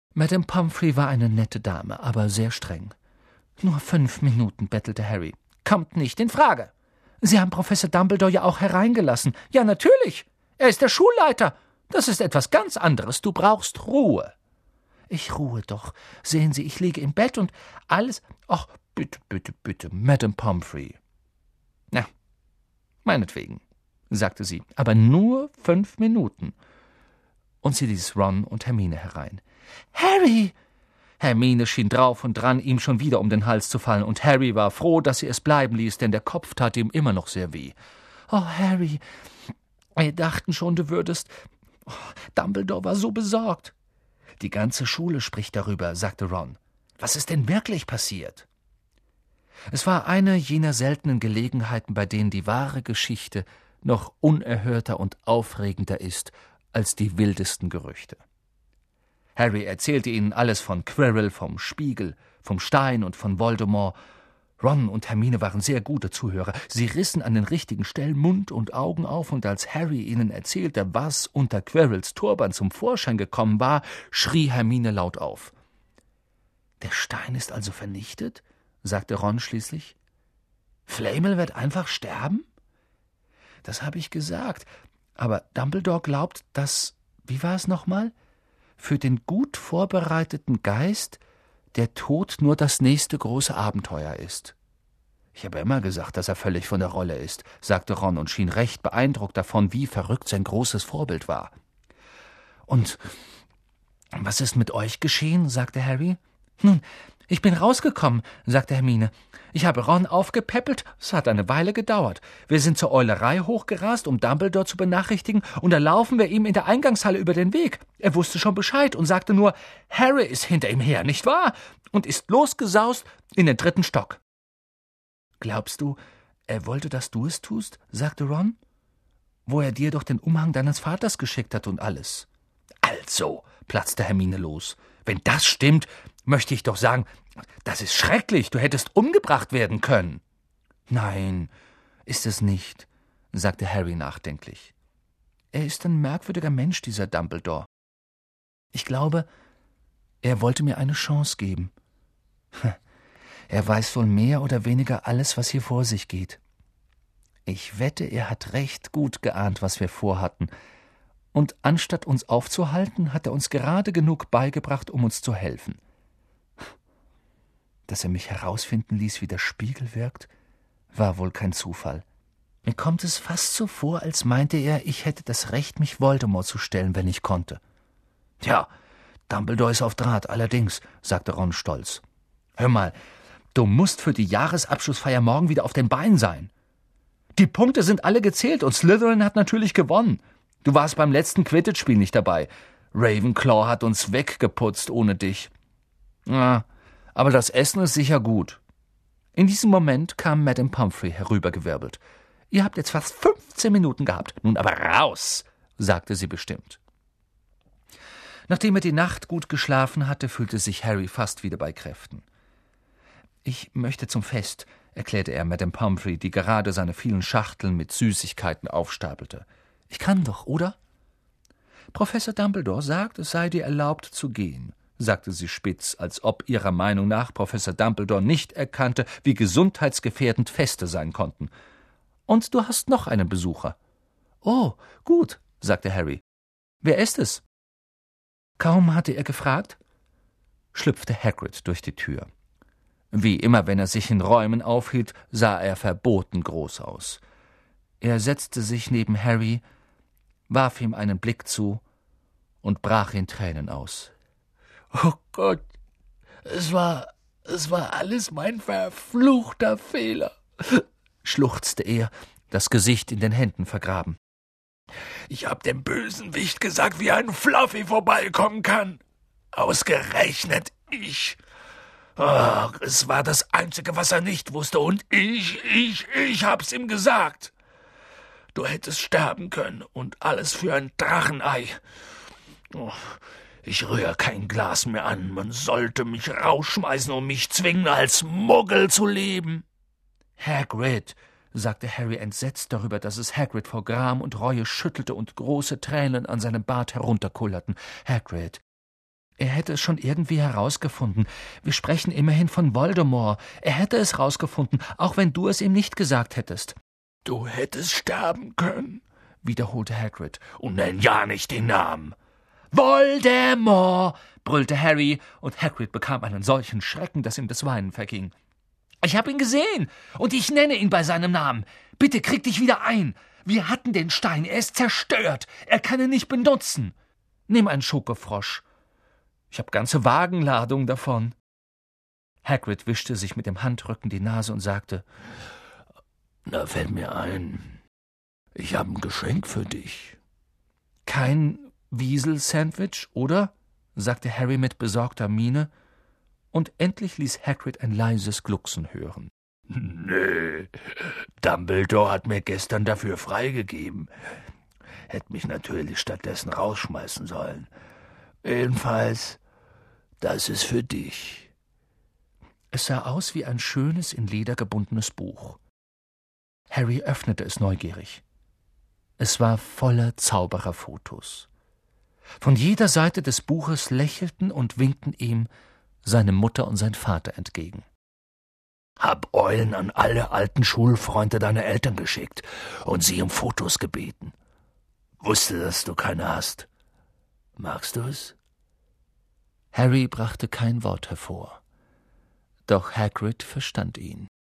Madame Pomfrey war eine nette Dame, aber sehr streng. »Nur 5 Minuten«, bettelte Harry. »Kommt nicht in Frage. Sie haben Professor Dumbledore ja auch hereingelassen.« »Ja, natürlich. Er ist der Schulleiter. Das ist etwas ganz anderes. Du brauchst Ruhe.« »Ich ruhe doch. Sehen Sie, ich liege im Bett und alles...« »Ach, bitte, bitte, bitte, Madame Pomfrey.« »Na, meinetwegen«, sagte sie, »aber nur 5 Minuten.« Und sie ließ Ron und Hermine herein. »Harry!« Hermine schien drauf und dran, ihm schon wieder um den Hals zu fallen, und Harry war froh, dass sie es bleiben ließ, denn der Kopf tat ihm immer noch sehr weh. »Oh, Harry, wir dachten schon, du würdest... Oh, Dumbledore war so besorgt.« »Die ganze Schule spricht darüber«, sagte Ron. »Was ist denn wirklich passiert?« Es war eine jener seltenen Gelegenheiten, bei denen die wahre Geschichte noch unerhörter und aufregender ist als die wildesten Gerüchte. Harry erzählte ihnen alles von Quirrell, vom Spiegel, vom Stein und von Voldemort. Ron und Hermine waren sehr gute Zuhörer. Sie rissen an den richtigen Stellen Mund und Augen auf, und als Harry ihnen erzählte, was unter Quirrells Turban zum Vorschein gekommen war, schrie Hermine laut auf. »Der Stein ist also vernichtet?« sagte Ron schließlich. »Flamel wird einfach sterben?« »Das habe ich gesagt. Aber Dumbledore glaubt, dass, wie war es nochmal, für den gut vorbereiteten Geist der Tod nur das nächste große Abenteuer ist.« »Ich habe immer gesagt, dass er völlig von der Rolle ist«, sagte Ron und schien recht beeindruckt davon, wie verrückt sein großes Vorbild war. »Und was ist mit euch geschehen?« sagte Harry. »Nun, ich bin rausgekommen«, sagte Hermine. »Ich habe Ron aufgepäppelt, es hat eine Weile gedauert. Wir sind zur Eulerei hochgerast, um Dumbledore zu benachrichtigen, und da laufen wir ihm in der Eingangshalle über den Weg. Er wusste schon Bescheid und sagte nur, Harry ist hinter ihm her, nicht wahr? Und ist losgesaust in den 3. Stock.« »Glaubst du, er wollte, dass du es tust?« sagte Ron. »Wo er dir doch den Umhang deines Vaters geschickt hat und alles.« »Also«, platzte Hermine los, »wenn das stimmt, möchte ich doch sagen, das ist schrecklich, du hättest umgebracht werden können.« »Nein, ist es nicht«, sagte Harry nachdenklich. »Er ist ein merkwürdiger Mensch, dieser Dumbledore. Ich glaube, er wollte mir eine Chance geben. Er weiß wohl mehr oder weniger alles, was hier vor sich geht. Ich wette, er hat recht gut geahnt, was wir vorhatten, und anstatt uns aufzuhalten, hat er uns gerade genug beigebracht, um uns zu helfen. Dass er mich herausfinden ließ, wie der Spiegel wirkt, war wohl kein Zufall. Mir kommt es fast so vor, als meinte er, ich hätte das Recht, mich Voldemort zu stellen, wenn ich konnte.« »Ja, Dumbledore ist auf Draht, allerdings«, sagte Ron stolz. »Hör mal, du musst für die Jahresabschlussfeier morgen wieder auf den Beinen sein. Die Punkte sind alle gezählt und Slytherin hat natürlich gewonnen. Du warst beim letzten Quidditch-Spiel nicht dabei. Ravenclaw hat uns weggeputzt ohne dich. Ja, aber das Essen ist sicher gut.« In diesem Moment kam Madame Pomfrey herübergewirbelt. »Ihr habt jetzt fast 15 Minuten gehabt. Nun aber raus«, sagte sie bestimmt. Nachdem er die Nacht gut geschlafen hatte, fühlte sich Harry fast wieder bei Kräften. »Ich möchte zum Fest«, erklärte er Madame Pomfrey, die gerade seine vielen Schachteln mit Süßigkeiten aufstapelte. »Ich kann doch, oder?« »Professor Dumbledore sagt, es sei dir erlaubt zu gehen«, sagte sie spitz, als ob ihrer Meinung nach Professor Dumbledore nicht erkannte, wie gesundheitsgefährdend Feste sein konnten. »Und du hast noch einen Besucher.« »Oh, gut«, sagte Harry. »Wer ist es?« Kaum hatte er gefragt, schlüpfte Hagrid durch die Tür. Wie immer, wenn er sich in Räumen aufhielt, sah er verboten groß aus. Er setzte sich neben Harry, warf ihm einen Blick zu und brach in Tränen aus. »Oh Gott, es war alles mein verfluchter Fehler«, schluchzte er, das Gesicht in den Händen vergraben. »Ich hab dem Bösenwicht gesagt, wie ein Fluffy vorbeikommen kann. Ausgerechnet ich. Ach, es war das Einzige, was er nicht wusste, und ich hab's ihm gesagt. Du hättest sterben können, und alles für ein Drachenei. Oh, ich rühre kein Glas mehr an, man sollte mich rausschmeißen und mich zwingen, als Muggel zu leben.« »Hagrid«, sagte Harry entsetzt darüber, dass es Hagrid vor Gram und Reue schüttelte und große Tränen an seinem Bart herunterkullerten. »Hagrid, Er hätte es schon irgendwie herausgefunden. Wir sprechen immerhin von Voldemort. Er hätte es herausgefunden, auch wenn du es ihm nicht gesagt hättest. »Du hättest sterben können«, wiederholte Hagrid, »und nenn ja nicht den Namen.« »Voldemort«, brüllte Harry, und Hagrid bekam einen solchen Schrecken, dass ihm das Weinen verging. »Ich habe ihn gesehen, und ich nenne ihn bei seinem Namen. Bitte krieg dich wieder ein. Wir hatten den Stein, er ist zerstört. Er kann ihn nicht benutzen. Nimm einen Schokofrosch. Ich habe ganze Wagenladungen davon.« Hagrid wischte sich mit dem Handrücken die Nase und sagte, »Da fällt mir ein, ich habe ein Geschenk für dich.« »Kein Wiesel-Sandwich, oder?« sagte Harry mit besorgter Miene, und endlich ließ Hagrid ein leises Glucksen hören. »Nee, Dumbledore hat mir gestern dafür freigegeben. Hätte mich natürlich stattdessen rausschmeißen sollen. Jedenfalls, das ist für dich.« Es sah aus wie ein schönes, in Leder gebundenes Buch. Harry öffnete es neugierig. Es war voller Zaubererfotos. Von jeder Seite des Buches lächelten und winkten ihm seine Mutter und sein Vater entgegen. »Hab Eulen an alle alten Schulfreunde deiner Eltern geschickt und sie um Fotos gebeten. Wusste, dass du keine hast. Magst du es?« Harry brachte kein Wort hervor, doch Hagrid verstand ihn.